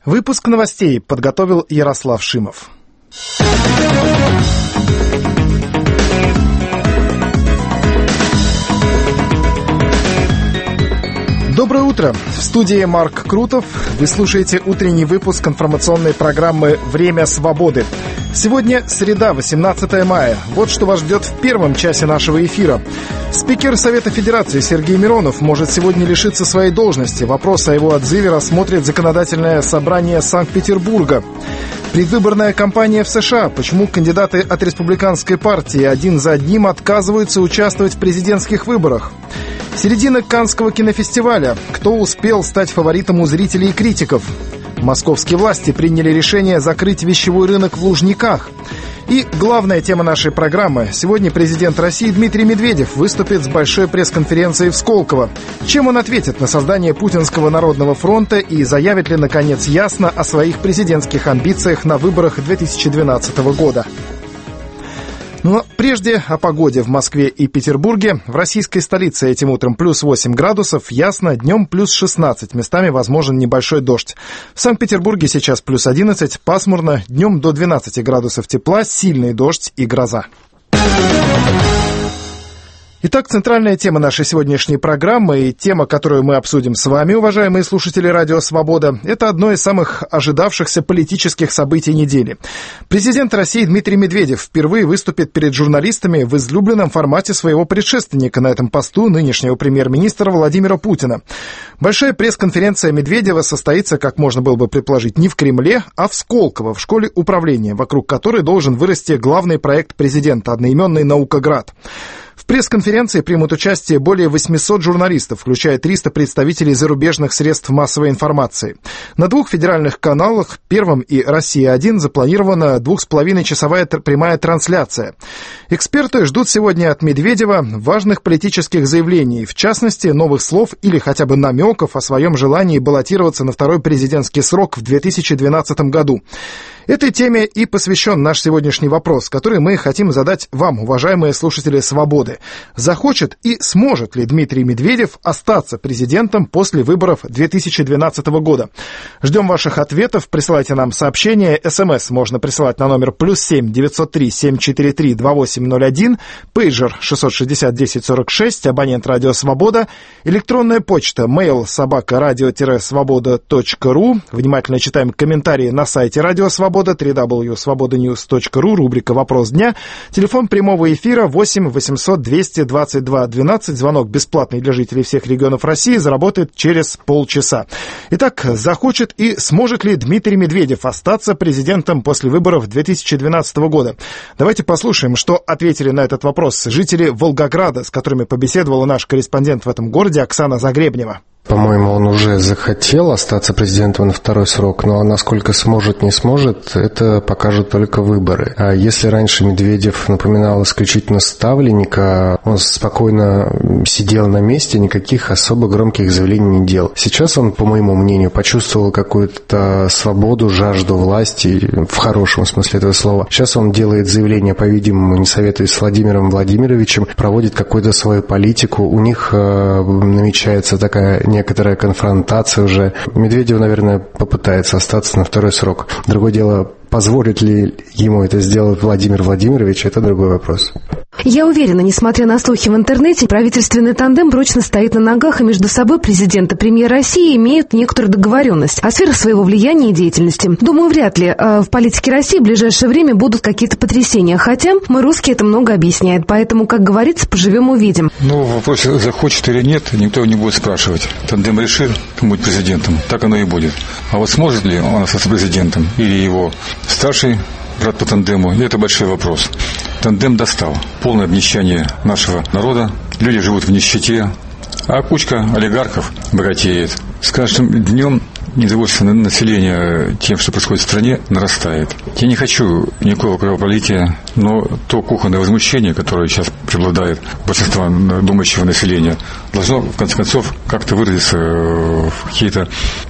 Выпуск новостей подготовил Ярослав Шимов. Доброе утро! В студии Марк Крутов. Вы слушаете утренний выпуск информационной программы «Время свободы». Сегодня среда, 18 мая. Вот что вас ждет в первом часе нашего эфира. Спикер Совета Федерации Сергей Миронов может сегодня лишиться своей должности. Вопрос о его отзыве рассмотрит Законодательное собрание Санкт-Петербурга. Предвыборная кампания в США. Почему кандидаты от республиканской партии один за одним отказываются участвовать в президентских выборах? Середина Каннского кинофестиваля. Кто успел стать фаворитом у зрителей и критиков? Московские власти приняли решение закрыть вещевой рынок в Лужниках. И главная тема нашей программы. Сегодня президент России Дмитрий Медведев выступит с большой пресс-конференцией в Сколково. Чем он ответит на создание Путинского народного фронта и заявит ли, наконец, ясно о своих президентских амбициях на выборах 2012 года? Но прежде о погоде в Москве и Петербурге. В российской столице этим утром плюс 8 градусов, ясно, днем плюс 16, местами возможен небольшой дождь. В Санкт-Петербурге сейчас плюс 11, пасмурно, днем до 12 градусов тепла, сильный дождь и гроза. Итак, центральная тема нашей сегодняшней программы и тема, которую мы обсудим с вами, уважаемые слушатели Радио Свобода, это одно из самых ожидавшихся политических событий недели. Президент России Дмитрий Медведев впервые выступит перед журналистами в излюбленном формате своего предшественника на этом посту, нынешнего премьер-министра Владимира Путина. Большая пресс-конференция Медведева состоится, как можно было бы предположить, не в Кремле, а в Сколково, в школе управления, вокруг которой должен вырасти главный проект президента, одноименный «Наукоград». В пресс-конференции примут участие более 800 журналистов, включая 300 представителей зарубежных средств массовой информации. На двух федеральных каналах, Первом и «Россия-1», запланирована 2,5-часовая прямая трансляция. Эксперты ждут сегодня от Медведева важных политических заявлений, в частности, новых слов или хотя бы намеков о своем желании баллотироваться на второй президентский срок в 2012 году. Этой теме и посвящен наш сегодняшний вопрос, который мы хотим задать вам, уважаемые слушатели «Свободы». Захочет и сможет ли Дмитрий Медведев остаться президентом после выборов 2012 года? Ждем ваших ответов, присылайте нам сообщения. СМС можно присылать на номер +7 903 743 2801, пейджер 660 1046, абонент «Радио Свобода», электронная почта mail@radio-svoboda.ru. Внимательно читаем комментарии на сайте «Радио Свобода», www.svobodanews.ru, рубрика «Вопрос дня». Телефон прямого эфира 8 800 222 12. Звонок бесплатный для жителей всех регионов России, заработает через полчаса. Итак, захочет и сможет ли Дмитрий Медведев остаться президентом после выборов 2012 года? Давайте послушаем, что ответили на этот вопрос жители Волгограда, с которыми побеседовала наш корреспондент в этом городе Оксана Загребнева. По-моему, он уже захотел остаться президентом на второй срок, но насколько сможет, не сможет, это покажут только выборы. А если раньше Медведев напоминал исключительно ставленника, он спокойно сидел на месте, никаких особо громких заявлений не делал. Сейчас он, по моему мнению, почувствовал какую-то свободу, жажду власти, в хорошем смысле этого слова. Сейчас он делает заявление, по-видимому, не советуясь с Владимиром Владимировичем, проводит какую-то свою политику. У них намечается такая некоторая конфронтация уже. Медведев, наверное, попытается остаться на второй срок. Другое дело, позволит ли ему это сделать Владимир Владимирович, это другой вопрос. Я уверена, несмотря на слухи в интернете, правительственный тандем прочно стоит на ногах, и между собой президент и премьер России имеют некоторую договоренность о сферах своего влияния и деятельности. Думаю, вряд ли в политике России в ближайшее время будут какие-то потрясения, хотя мы, русские, это много объясняет, поэтому, как говорится, поживем увидим. Ну, в вопросе, захочет или нет, никто не будет спрашивать. Тандем решил, кто будет президентом, так оно и будет. А вот сможет ли он остаться президентом или его старший брат по тандему, это большой вопрос. Тандем достал. Полное обнищание нашего народа. Люди живут в нищете, а кучка олигархов богатеет. С каждым днем недовольство населения тем, что происходит в стране, нарастает. Я не хочу никакого кровопролития, но то кухонное возмущение, которое сейчас преобладает большинства думающего населения, должно, в конце концов, как-то выразиться в какие-то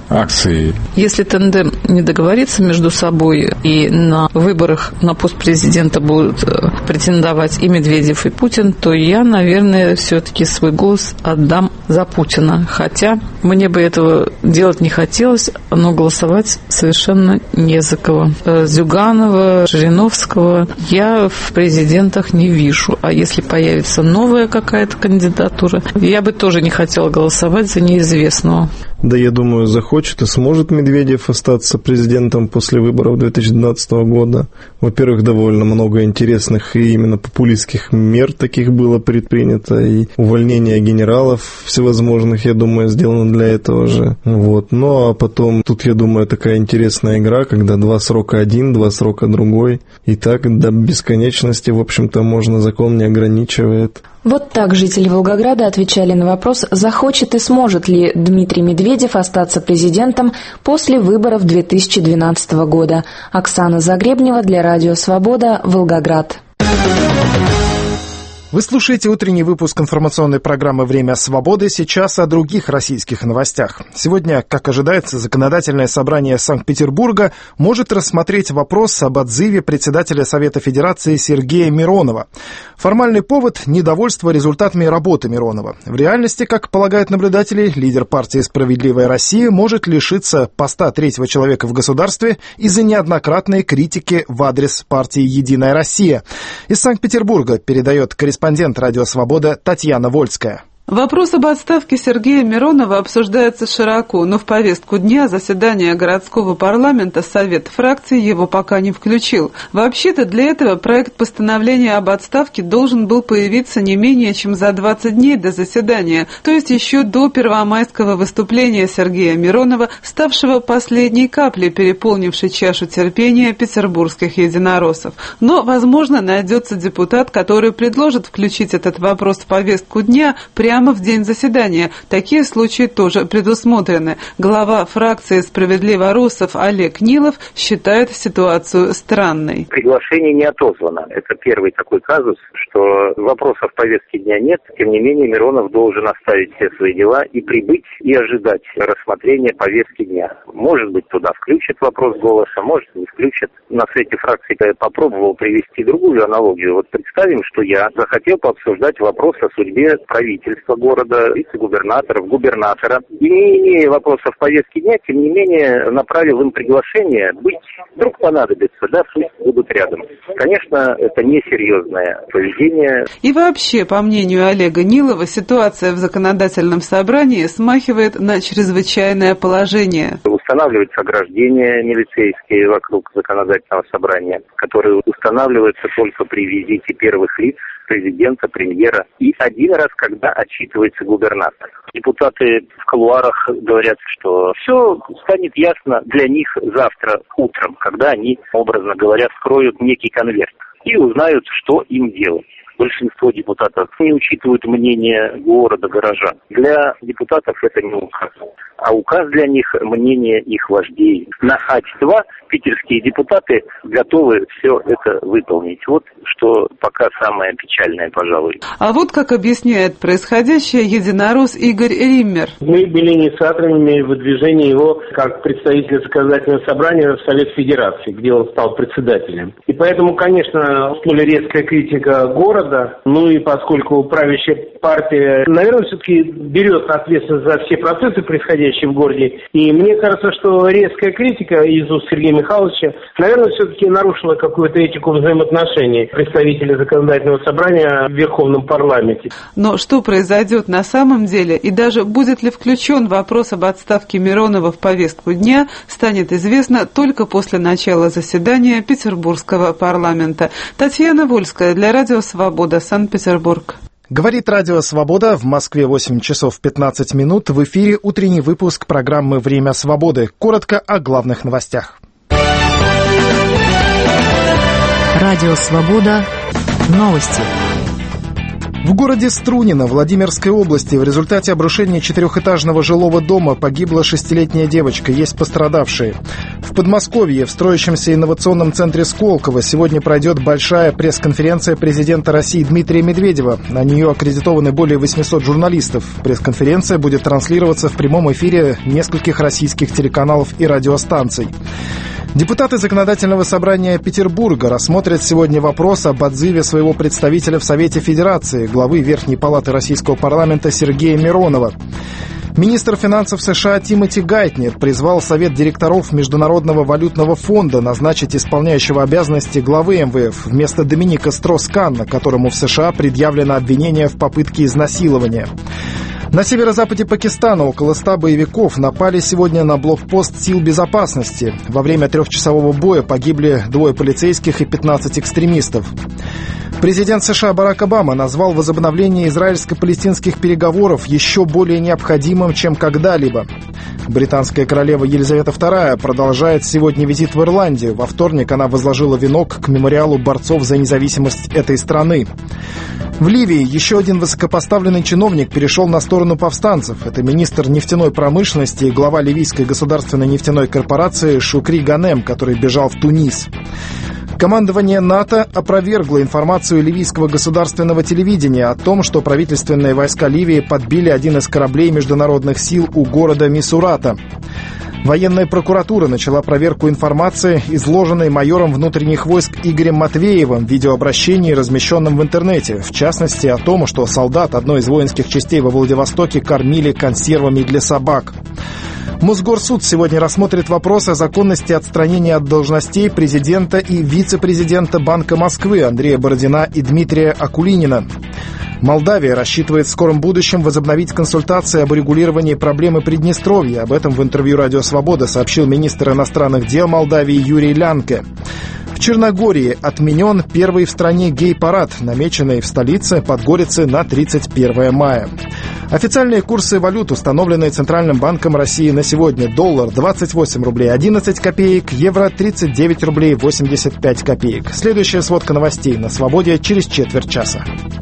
акции. Если тандем не договорится между собой и на выборах на пост президента будут претендовать и Медведев, и Путин, то я, наверное, все-таки свой голос отдам за Путина. Хотя мне бы этого делать не хотелось, но голосовать совершенно не за кого. Зюганова, Жириновского я в президентах не вижу. А если появится новая какая-то кандидатура, я бы тоже не хотела голосовать за неизвестного. Да, я думаю, захочет и сможет Медведев остаться президентом после выборов 2012 года. Во-первых, довольно много интересных и именно популистских мер таких было предпринято, и увольнение генералов всевозможных, я думаю, сделано для этого же. Вот. Ну, а потом, тут, я думаю, такая интересная игра, когда 2 срока один, 2 срока другой, и так до бесконечности, в общем-то, можно, закон не ограничивает. Вот так жители Волгограда отвечали на вопрос, захочет и сможет ли Дмитрий Медведев остаться президентом после выборов 2012 года. Оксана Загребнева для Радио Свобода, Волгоград. Вы слушаете утренний выпуск информационной программы «Время свободы». Сейчас о других российских новостях. Сегодня, как ожидается, Законодательное собрание Санкт-Петербурга может рассмотреть вопрос об отзыве председателя Совета Федерации Сергея Миронова. Формальный повод – недовольство результатами работы Миронова. В реальности, как полагают наблюдатели, лидер партии «Справедливая Россия» может лишиться поста третьего человека в государстве из-за неоднократной критики в адрес партии «Единая Россия». Из Санкт-Петербурга передает корреспондент «Радио Свобода» Татьяна Вольская. Вопрос об отставке Сергея Миронова обсуждается широко, но в повестку дня заседания городского парламента Совет фракций его пока не включил. Вообще-то для этого проект постановления об отставке должен был появиться не менее чем за 20 дней до заседания, то есть еще до первомайского выступления Сергея Миронова, ставшего последней каплей, переполнившей чашу терпения петербургских единороссов. Но, возможно, найдется депутат, который предложит включить этот вопрос в повестку дня прямо в день заседания. Такие случаи тоже предусмотрены. Глава фракции «Справедливо-Руссов» Олег Нилов считает ситуацию странной. Приглашение не отозвано. Это первый такой казус, что вопросов повестки дня нет. Тем не менее, Миронов должен оставить все свои дела и прибыть, и ожидать рассмотрения повестки дня. Может быть, туда включат вопрос голоса, может, не включат. На Совете фракции я попробовал привести другую аналогию. Вот представим, что я захотел пообсуждать вопрос о судьбе правительства города, вице-губернаторов, губернатора. И не имея вопросов повестки дня, тем не менее, направил им приглашение быть, вдруг понадобится, да, пусть будут рядом. Конечно, это несерьезное поведение. И вообще, по мнению Олега Нилова, ситуация в законодательном собрании смахивает на чрезвычайное положение. Устанавливаются ограждения милицейские вокруг законодательного собрания, которые устанавливаются только при визите первых лиц, президента, премьера, и один раз, когда отчитывается губернатор. Депутаты в кулуарах говорят, что все станет ясно для них завтра утром, когда они, образно говоря, вскроют некий конверт и узнают, что им делать. Большинство депутатов не учитывают мнение города, горожан. Для депутатов это не указ, а указ для них мнение их вождей. На А2 питерские депутаты готовы все это выполнить. Вот что пока самое печальное, пожалуй. А вот как объясняет происходящее единорос Игорь Риммер. Мы были инициаторами выдвижения его как представителя законодательного собрания в Совет Федерации, где он стал председателем. И поэтому, конечно, столь резкая критика города, ну и поскольку правящая партия, наверное, все-таки берет ответственность за все процессы, происходящие в городе. И мне кажется, что резкая критика из уст Сергея Михайловича, наверное, все-таки нарушила какую-то этику взаимоотношений представителей законодательного собрания в Верховном парламенте. Но что произойдет на самом деле, и даже будет ли включен вопрос об отставке Миронова в повестку дня, станет известно только после начала заседания Петербургского парламента. Татьяна Вольская для Радио Свобода, Санкт-Петербург. Говорит Радио Свобода, в Москве 8 часов 15 минут. В эфире утренний выпуск программы «Время свободы». Коротко о главных новостях. Радио Свобода. Новости. В городе Струнино Владимирской области в результате обрушения 4-этажного жилого дома погибла 6-летняя девочка, есть пострадавшие. В Подмосковье, в строящемся инновационном центре Сколково, сегодня пройдет большая пресс-конференция президента России Дмитрия Медведева. На нее аккредитованы более 800 журналистов. Пресс-конференция будет транслироваться в прямом эфире нескольких российских телеканалов и радиостанций. Депутаты Законодательного собрания Петербурга рассмотрят сегодня вопрос об отзыве своего представителя в Совете Федерации, главы Верхней палаты российского парламента Сергея Миронова. Министр финансов США Тимоти Гайтнер призвал Совет директоров Международного валютного фонда назначить исполняющего обязанности главы МВФ вместо Доминика Строс-Канна, которому в США предъявлено обвинение в попытке изнасилования. На северо-западе Пакистана около 100 боевиков напали сегодня на блокпост сил безопасности. Во время трехчасового боя погибли 2 полицейских и 15 экстремистов. Президент США Барак Обама назвал возобновление израильско-палестинских переговоров еще более необходимым, чем когда-либо. Британская королева Елизавета II продолжает сегодня визит в Ирландию. Во вторник она возложила венок к мемориалу борцов за независимость этой страны. В Ливии еще один высокопоставленный чиновник перешел на сторону повстанцев. Это министр нефтяной промышленности и глава ливийской государственной нефтяной корпорации Шукри Ганем, который бежал в Тунис. Командование НАТО опровергло информацию ливийского государственного телевидения о том, что правительственные войска Ливии подбили один из кораблей международных сил у города Мисурата. Военная прокуратура начала проверку информации, изложенной майором внутренних войск Игорем Матвеевым в видеообращении, размещенном в интернете. В частности, о том, что солдат одной из воинских частей во Владивостоке кормили консервами для собак. Мосгорсуд сегодня рассмотрит вопрос о законности отстранения от должностей президента и вице-президента Банка Москвы Андрея Бородина и Дмитрия Акулинина. Молдавия рассчитывает в скором будущем возобновить консультации об урегулировании проблемы Приднестровья. Об этом в интервью «Радио Свобода» сообщил министр иностранных дел Молдавии Юрий Лянке. В Черногории отменен первый в стране гей-парад, намеченный в столице Подгорице на 31 мая. Официальные курсы валют, установленные Центральным банком России на сегодня. Доллар 28 рублей 11 копеек, евро 39 рублей 85 копеек. Следующая сводка новостей на «Свободе» через четверть часа.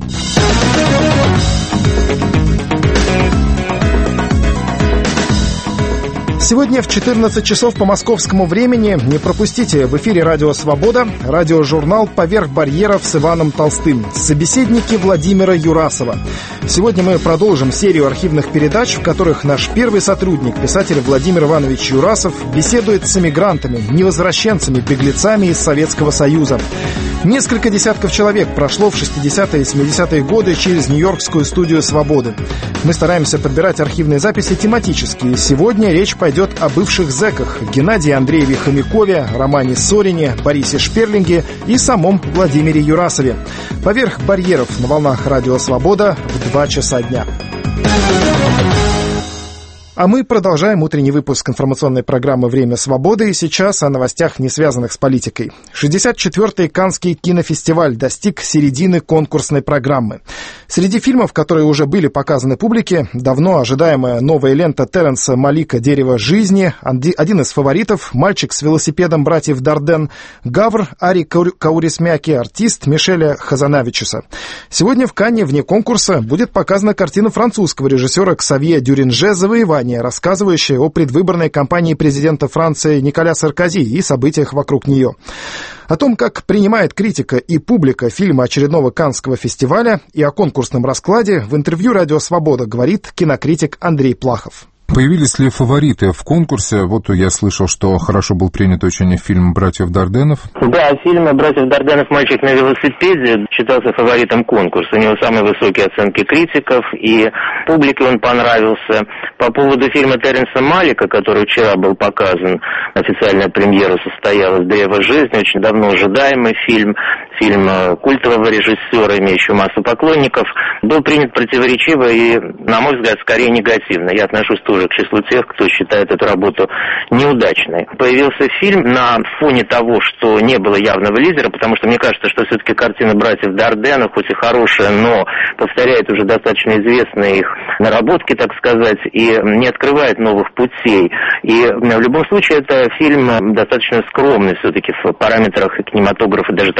Сегодня в 14 часов по московскому времени не пропустите в эфире «Радио Свобода» радиожурнал «Поверх барьеров» с Иваном Толстым. Собеседники Владимира Юрасова. Сегодня мы продолжим серию архивных передач, в которых наш первый сотрудник, писатель Владимир Иванович Юрасов, беседует с эмигрантами, невозвращенцами, беглецами из Советского Союза. Несколько десятков человек прошло в 60-е и 70-е годы через Нью-Йоркскую студию «Свободы». Мы стараемся подбирать архивные записи тематические. Сегодня речь пойдет о бывших зэках Геннадии Андрееве Хомякове, Романе Сорине, Борисе Шперлинге и самом Владимире Юрасове. «Поверх барьеров» на волнах «Радио Свобода» в 2 часа дня. А мы продолжаем утренний выпуск информационной программы «Время свободы», и сейчас о новостях, не связанных с политикой. 64-й Каннский кинофестиваль достиг середины конкурсной программы. Среди фильмов, которые уже были показаны публике, давно ожидаемая новая лента Терренса Малика «Дерево жизни», один из фаворитов «Мальчик с велосипедом братьев Дарден», «Гавр» Ари Каурисмяки, артист Мишеля Хазанавичуса. Сегодня в Канне вне конкурса будет показана картина французского режиссера Ксавье Дюринже «Завоевание», рассказывающая о предвыборной кампании президента Франции Николя Саркози и событиях вокруг нее. О том, как принимает критика и публика фильмы очередного Каннского фестиваля и о конкурсном раскладе в интервью «Радио Свобода» говорит кинокритик Андрей Плахов. Появились ли фавориты в конкурсе? Вот я слышал, что хорошо был принят очень фильм «Братьев Дарденов». Да, фильм «Братьев Дарденов. Мальчик на велосипеде» считался фаворитом конкурса. У него самые высокие оценки критиков, и публике он понравился. По поводу фильма Терренса Малика, который вчера был показан, официальная премьера состоялась, «Дерево жизни», очень давно ожидаемый фильм культового режиссера, имеющего массу поклонников, был принят противоречиво и, на мой взгляд, скорее негативно. Я отношусь тоже к числу тех, кто считает эту работу неудачной. Появился фильм на фоне того, что не было явного лидера, потому что мне кажется, что все-таки картина «Братьев Дарденов», хоть и хорошая, но повторяет уже достаточно известные их наработки, так сказать, и не открывает новых путей. И в любом случае это фильм достаточно скромный все-таки в параметрах кинематографа, даже того кинематографа,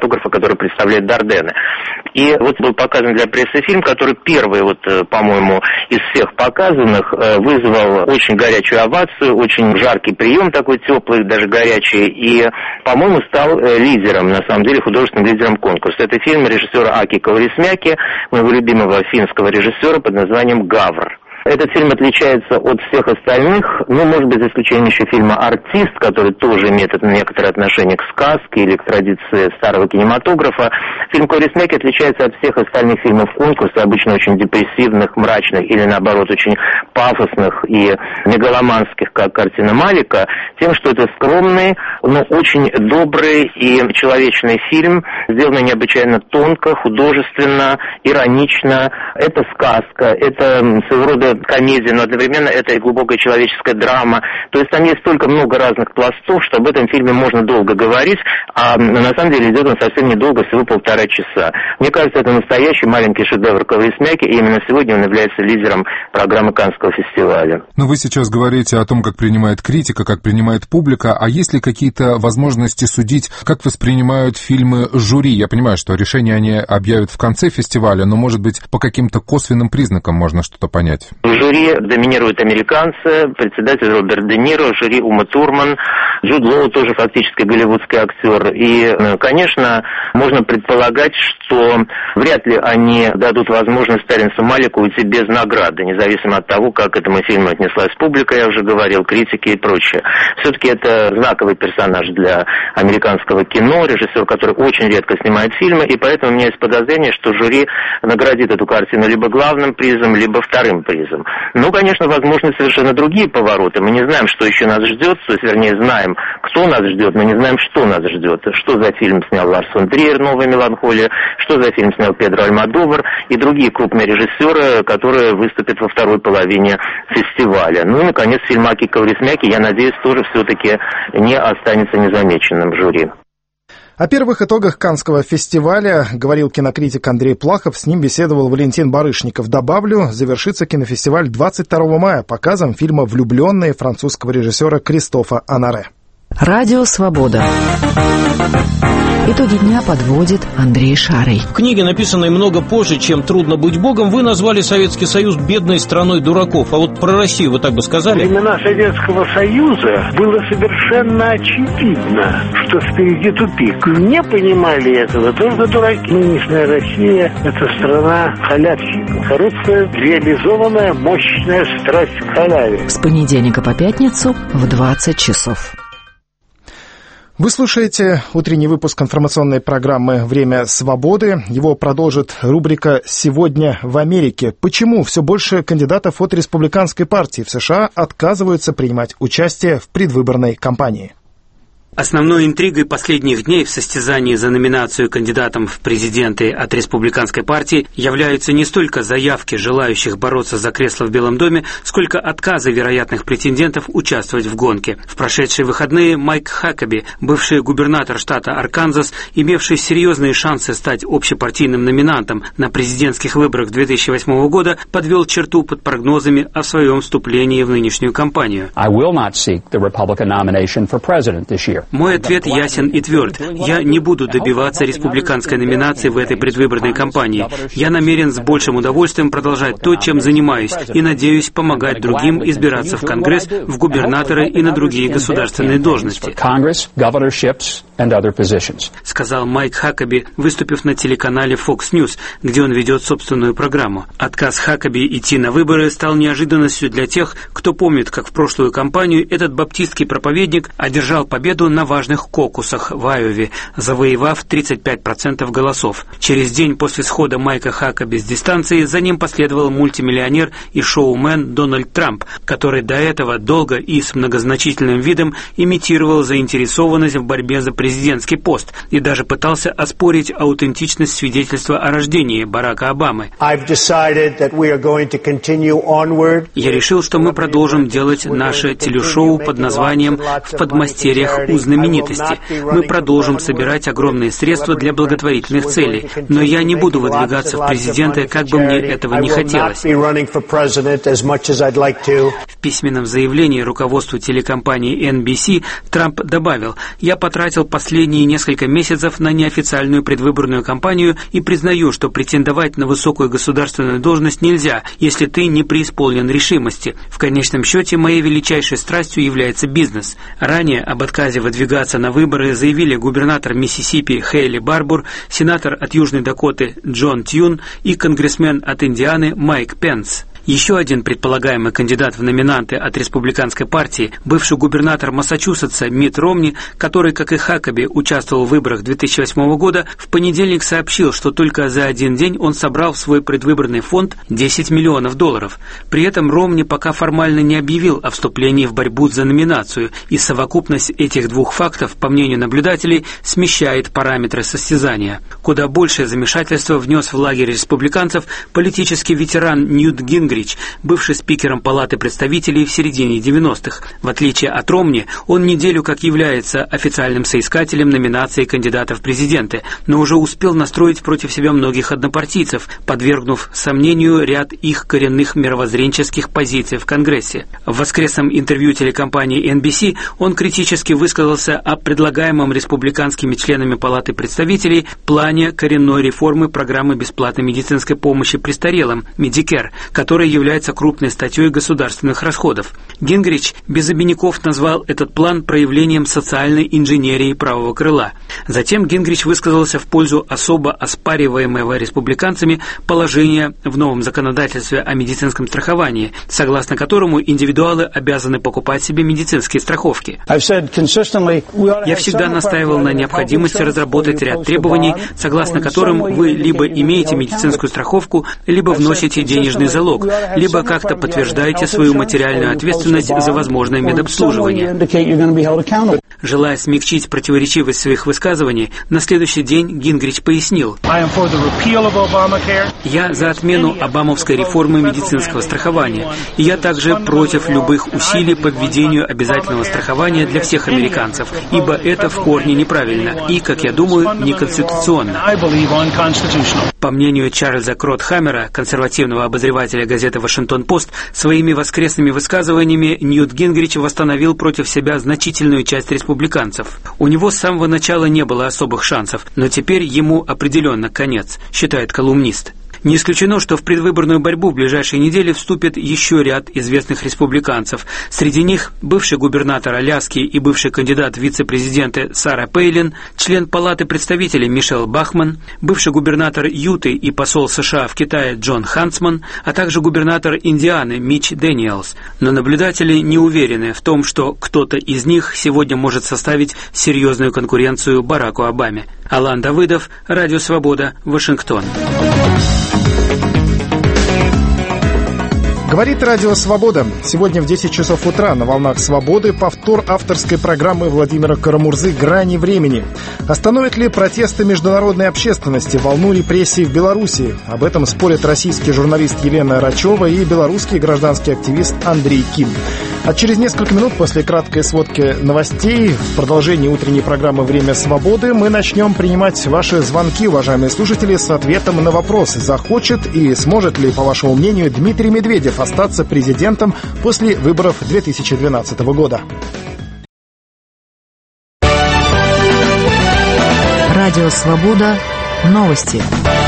кинематографа, который представляет Дарденны. И вот был показан для прессы фильм, который первый, по-моему, из всех показанных вызвал очень горячую овацию, очень жаркий прием такой теплый, даже горячий, и, по-моему, стал лидером, на самом деле, художественным лидером конкурса. Это фильм режиссера Аки Каурисмяки, моего любимого финского режиссера под названием «Гавр». Этот фильм отличается от всех остальных, может быть, за исключением еще фильма «Артист», который тоже имеет некоторое отношение к сказке или к традиции старого кинематографа. Фильм Каурисмяки отличается от всех остальных фильмов конкурса, обычно очень депрессивных, мрачных или, наоборот, очень пафосных и мегаломанских, как картина Малика, тем, что это скромный, но очень добрый и человечный фильм, сделанный необычайно тонко, художественно, иронично. Это сказка, это своего рода комедия, но одновременно это и глубокая человеческая драма. То есть там есть столько много разных пластов, что об этом фильме можно долго говорить, а на самом деле идет он совсем недолго, всего 1,5 часа. Мне кажется, это настоящий маленький шедевр Каурисмяки, и именно сегодня он является лидером программы Каннского фестиваля. Но вы сейчас говорите о том, как принимает критика, как принимает публика, а есть ли какие-то возможности судить, как воспринимают фильмы жюри? Я понимаю, что решение они объявят в конце фестиваля, но, может быть, по каким-то косвенным признакам можно что-то понять. В жюри доминируют американцы, председатель Роберт Де Ниро, в жюри Ума Турман, Джуд Лоу тоже фактически голливудский актер. И, конечно, можно предполагать, что вряд ли они дадут возможность Терренсу Малику уйти без награды, независимо от того, как к этому фильму отнеслась публика, я уже говорил, критики и прочее. Все-таки это знаковый персонаж для американского кино, режиссер, который очень редко снимает фильмы, и поэтому у меня есть подозрение, что жюри наградит эту картину либо главным призом, либо вторым призом. Конечно, возможны совершенно другие повороты. Мы не знаем, что еще нас ждет, то есть, вернее, знаем, кто нас ждет, но не знаем, что нас ждет. Что за фильм снял Ларс фон Триер «Новая меланхолия», что за фильм снял Педро Альмодовар и другие крупные режиссеры, которые выступят во второй половине фестиваля. И, наконец, фильм Аки Каурисмяки, я надеюсь, тоже все-таки не останется незамеченным в жюри. О первых итогах Каннского фестиваля говорил кинокритик Андрей Плахов, с ним беседовал Валентин Барышников. Добавлю, завершится кинофестиваль 22 мая показом фильма «Влюбленные» французского режиссера Кристофа Анаре. Радио «Свобода». Итоги дня подводит Андрей Шарый. В книге, написанной много позже, чем «Трудно быть Богом», вы назвали Советский Союз бедной страной дураков. А вот про Россию вы так бы сказали? Во времена Советского Союза было совершенно очевидно, что впереди тупик. Не понимали этого только дураки. Нынешняя Россия – это страна халявщиков. Коррупция – реализованная мощная страсть к халяве. С понедельника по пятницу в 20 часов. Вы слушаете утренний выпуск информационной программы «Время свободы». Его продолжит рубрика «Сегодня в Америке». Почему все больше кандидатов от республиканской партии в США отказываются принимать участие в предвыборной кампании? Основной интригой последних дней в состязании за номинацию кандидатом в президенты от республиканской партии являются не столько заявки желающих бороться за кресло в Белом доме, сколько отказы вероятных претендентов участвовать в гонке. В прошедшие выходные Майк Хакаби, бывший губернатор штата Арканзас, имевший серьезные шансы стать общепартийным номинантом на президентских выборах 2008 года, подвел черту под прогнозами о своем вступлении в нынешнюю кампанию. Мой ответ ясен и тверд. Я не буду добиваться республиканской номинации в этой предвыборной кампании. Я намерен с большим удовольствием продолжать то, чем занимаюсь, и надеюсь помогать другим избираться в Конгресс, в губернаторы и на другие государственные должности. Сказал Майк Хакаби, выступив на телеканале Fox News, где он ведет собственную программу. Отказ Хакаби идти на выборы стал неожиданностью для тех, кто помнит, как в прошлую кампанию этот баптистский проповедник одержал победу на важных кокусах в Айове, завоевав 35% голосов. Через день после схода Майка Хакаби с дистанции за ним последовал мультимиллионер и шоумен Дональд Трамп, который до этого долго и с многозначительным видом имитировал заинтересованность в борьбе за президентский пост и даже пытался оспорить аутентичность свидетельства о рождении Барака Обамы. Я решил, что мы продолжим делать наше телешоу под названием «В подмастерьях у знаменитости». Мы продолжим собирать огромные средства для благотворительных целей, но я не буду выдвигаться в президенты, как бы мне этого не хотелось. В письменном заявлении руководству телекомпании NBC Трамп добавил: «Я потратил последние несколько месяцев на неофициальную предвыборную кампанию и признаю, что претендовать на высокую государственную должность нельзя, если ты не преисполнен решимости. В конечном счете, моей величайшей страстью является бизнес. Ранее об отказе выдвигаться на выборы заявили губернатор Миссисипи Хейли Барбур, сенатор от Южной Дакоты Джон Тьюн и конгрессмен от Индианы Майк Пенс. Еще один предполагаемый кандидат в номинанты от республиканской партии, бывший губернатор Массачусетса Митт Ромни, который, как и Хакаби, участвовал в выборах 2008 года, в понедельник сообщил, что только за один день он собрал в свой предвыборный фонд $10 миллионов. При этом Ромни пока формально не объявил о вступлении в борьбу за номинацию, и совокупность этих двух фактов, по мнению наблюдателей, смещает параметры состязания. Куда большее замешательство внес в лагерь республиканцев политический ветеран Ньют Гингрич, бывший спикером Палаты представителей в середине 90-х. В отличие от Ромни, он неделю как является официальным соискателем номинации кандидатов в президенты, но уже успел настроить против себя многих однопартийцев, подвергнув сомнению ряд их коренных мировоззренческих позиций в Конгрессе. В воскресном интервью телекомпании NBC он критически высказался о предлагаемом республиканскими членами Палаты представителей плане коренной реформы программы бесплатной медицинской помощи престарелым Medicare, который является крупной статьей государственных расходов. Гингрич без обиняков назвал этот план проявлением социальной инженерии правого крыла. Затем Гингрич высказался в пользу особо оспариваемого республиканцами положения в новом законодательстве о медицинском страховании, согласно которому индивидуалы обязаны покупать себе медицинские страховки. Я всегда настаивал на необходимости разработать ряд требований, согласно которым вы либо имеете медицинскую страховку, либо вносите денежный залог, либо как-то подтверждаете свою материальную ответственность за возможное медобслуживание. Желая смягчить противоречивость своих высказываний, на следующий день Гингрич пояснил: «Я за отмену обамовской реформы медицинского страхования, и я также против любых усилий по введению обязательного страхования для всех американцев, ибо это в корне неправильно и, как я думаю, неконституционно». По мнению Чарльза Кротхаммера, консервативного обозревателя газеты «Вашингтон-Пост», своими воскресными высказываниями Ньют Гингрич восстановил против себя значительную часть республиканцев. У него с самого начала не было особых шансов, но теперь ему определенно конец, считает колумнист. Не исключено, что в предвыборную борьбу в ближайшие недели вступит еще ряд известных республиканцев. Среди них бывший губернатор Аляски и бывший кандидат в вице-президенты Сара Пейлин, член Палаты представителей Мишель Бахман, бывший губернатор Юты и посол США в Китае Джон Хантсман, а также губернатор Индианы Митч Дэниелс. Но наблюдатели не уверены в том, что кто-то из них сегодня может составить серьезную конкуренцию Бараку Обаме. Алан Давыдов, Радио Свобода, Вашингтон. Говорит Радио Свобода. Сегодня в 10 часов утра на волнах Свободы повтор авторской программы Владимира Карамурзы «Грани времени». Остановит ли протесты международной общественности волну репрессий в Беларуси? Об этом спорят российский журналист Елена Рачева и белорусский гражданский активист Андрей Ким. А через несколько минут после краткой сводки новостей в продолжении утренней программы «Время свободы» мы начнем принимать ваши звонки, уважаемые слушатели, с ответом на вопрос: захочет и сможет ли, по вашему мнению, Дмитрий Медведев остаться президентом после выборов 2012 года? Радио «Свобода». Новости.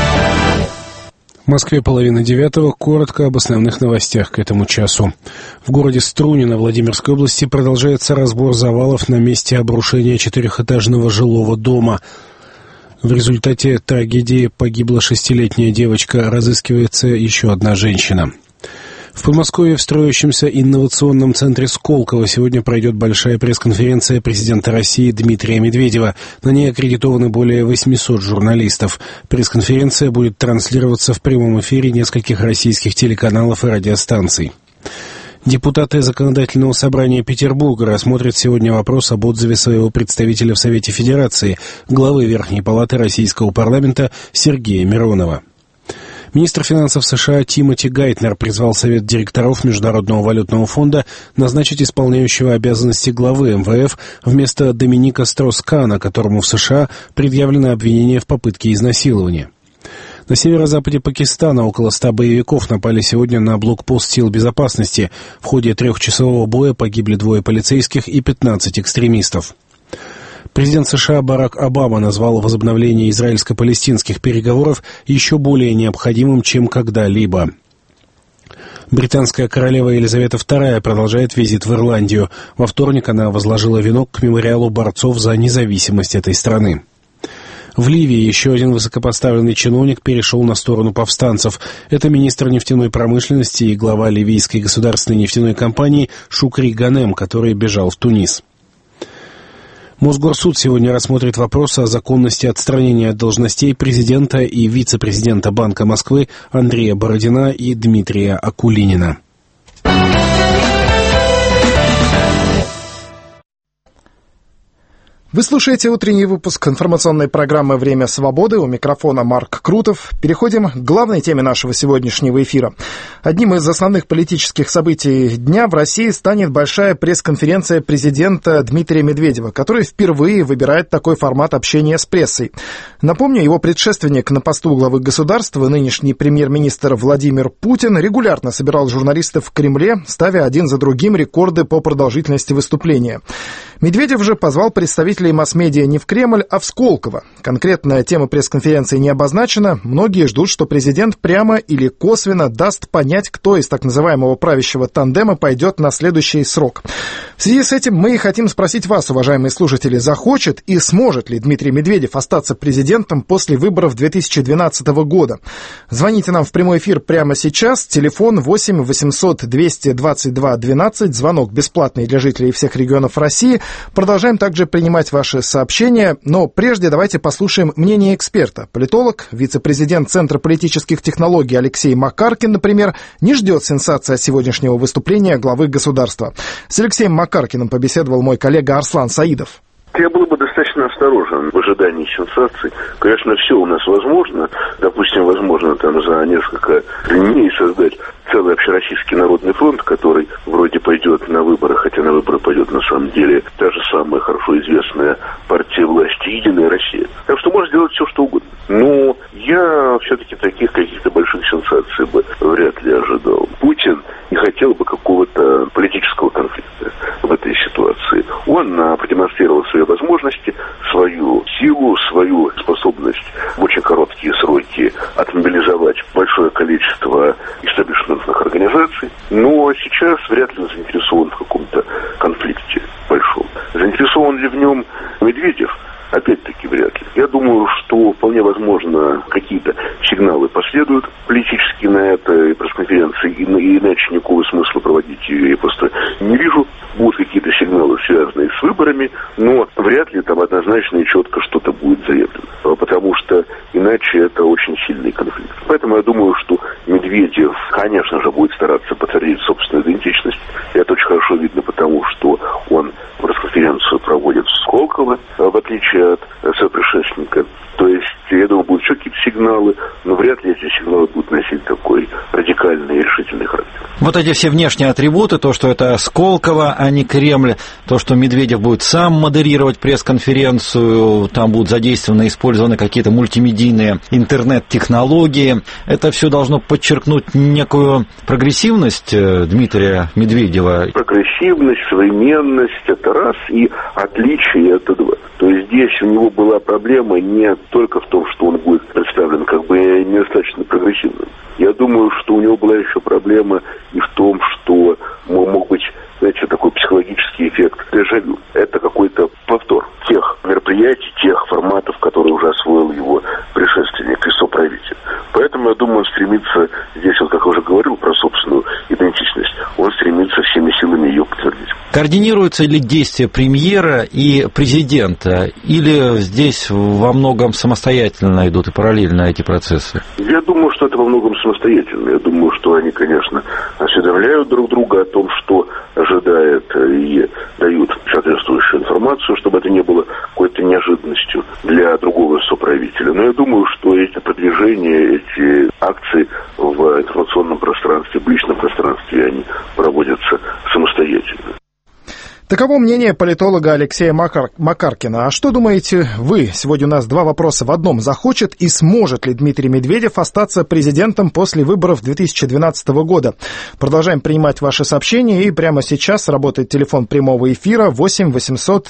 В Москве 8:30. Коротко об основных новостях к этому часу. В городе Струнино Владимирской области продолжается разбор завалов на месте обрушения 4-этажного жилого дома. В результате трагедии погибла 6-летняя девочка, разыскивается еще одна женщина. В Подмосковье в строящемся инновационном центре Сколково сегодня пройдет большая пресс-конференция президента России Дмитрия Медведева. На ней аккредитованы более 800 журналистов. Пресс-конференция будет транслироваться в прямом эфире нескольких российских телеканалов и радиостанций. Депутаты Законодательного собрания Петербурга рассмотрят сегодня вопрос об отзыве своего представителя в Совете Федерации, главы Верхней палаты российского парламента Сергея Миронова. Министр финансов США Тимоти Гайтнер призвал Совет директоров Международного валютного фонда назначить исполняющего обязанности главы МВФ вместо Доминика Строс-Кана, которому в США предъявлено обвинение в попытке изнасилования. На северо-западе Пакистана около 100 боевиков напали сегодня на блокпост сил безопасности. В ходе 3-часового боя погибли 2 полицейских и 15 экстремистов. Президент США Барак Обама назвал возобновление израильско-палестинских переговоров еще более необходимым, чем когда-либо. Британская королева Елизавета II продолжает визит в Ирландию. Во вторник она возложила венок к мемориалу борцов за независимость этой страны. В Ливии еще один высокопоставленный чиновник перешел на сторону повстанцев. Это министр нефтяной промышленности и глава ливийской государственной нефтяной компании Шукри Ганем, который бежал в Тунис. Мосгорсуд сегодня рассмотрит вопрос о законности отстранения от должностей президента и вице-президента Банка Москвы Андрея Бородина и Дмитрия Акулинина. Вы слушаете утренний выпуск информационной программы «Время свободы». У микрофона Марк Крутов. Переходим к главной теме нашего сегодняшнего эфира. Одним из основных политических событий дня в России станет большая пресс-конференция президента Дмитрия Медведева, который впервые выбирает такой формат общения с прессой. Напомню, его предшественник на посту главы государства, нынешний премьер-министр Владимир Путин, регулярно собирал журналистов в Кремле, ставя один за другим рекорды по продолжительности выступления. Медведев же позвал представителей масс-медиа не в Кремль, а в Сколково. Конкретная тема пресс-конференции не обозначена. Многие ждут, что президент прямо или косвенно даст понять, кто из так называемого правящего тандема пойдет на следующий срок. В связи с этим мы и хотим спросить вас, уважаемые слушатели, захочет и сможет ли Дмитрий Медведев остаться президентом после выборов 2012 года? Звоните нам в прямой эфир прямо сейчас. Телефон 8 800 222 12. Звонок бесплатный для жителей всех регионов России. Продолжаем также принимать ваши сообщения, но прежде давайте послушаем мнение эксперта. Политолог, вице-президент Центра политических технологий Алексей Макаркин, например, не ждет сенсации от сегодняшнего выступления главы государства. С Алексеем Макаркиным побеседовал мой коллега Арслан Саидов. Я был бы достаточно осторожен в ожидании сенсаций. Конечно, все у нас возможно. Допустим, возможно там за несколько дней создать целый общероссийский народный фронт, который вроде пойдет на выборы, хотя на выборы пойдет на самом деле та же самая хорошо известная партия власти «Единая Россия». Так что можно сделать все, что угодно. Но я все-таки таких каких-то больших сенсаций бы вряд ли ожидал. Путин не хотел бы какого-то политического конфликта в этой ситуации. Он продемонстрировал свои возможности, свою силу, свою способность в очень короткие сроки отмобилизовать большое количество истеблишментных организаций. Но сейчас вряд ли он заинтересован в каком-то конфликте большом. Заинтересован ли в нем Медведев? Опять-таки вряд ли. Я думаю, что вполне возможно какие-то сигналы последуют политически на этой пресс-конференции, и иначе никакого смысла проводить ее я просто не вижу. Будут какие-то сигналы, связанные с выборами, но вряд ли там однозначно и четко что-то будет заявлено, потому что иначе это очень сильный конфликт. Поэтому я думаю, что Медведев, конечно же, будет стараться подтвердить собственную идентичность. Это очень хорошо видно, потому что он пресс-конференцию проводит в Сколково, в отличие от своего предшественника. То есть, я думаю, будут еще какие-то сигналы, но вряд ли эти сигналы будут носить такой радикальный и решительный характер. Вот эти все внешние атрибуты, то, что это Сколково, а не Кремль, то, что Медведев будет сам модерировать пресс-конференцию, там будут задействованы, использованы какие-то мультимедийные интернет-технологии, это все должно подчеркнуть некую прогрессивность Дмитрия Медведева. Прогрессивность, современность – это раз, и отличие – это два. То есть здесь у него была проблема не только в том, что он будет представлен как бы недостаточно прогрессивным. Я думаю, что у него была еще проблема и в том, что мог быть, знаете, такой психологический эффект дежавю. Это какой-то повтор тех мероприятий, тех форматов, которые уже освоил его предшественник и соправитель. Поэтому, я думаю, он стремится, здесь, вот как я уже говорил про собственную идентичность, он стремится всеми силами ее подтвердить. Координируются ли действия премьера и президента, или здесь во многом самостоятельно идут и параллельно эти процессы? Я думаю, что это во многом самостоятельно. Я думаю, что они, конечно, осведомляют друг друга о том, что ожидает, и дают соответствующую информацию, чтобы это не было какой-то неожиданностью для другого соправителя. Но я думаю, что эти продвижения, эти акции в информационном пространстве, в личном пространстве, они проводятся самостоятельно. Таково мнение политолога Алексея Макаркина. А что думаете вы? Сегодня у нас два вопроса в одном. Захочет и сможет ли Дмитрий Медведев остаться президентом после выборов 2012 года? Продолжаем принимать ваши сообщения. И прямо сейчас работает телефон прямого эфира 8 800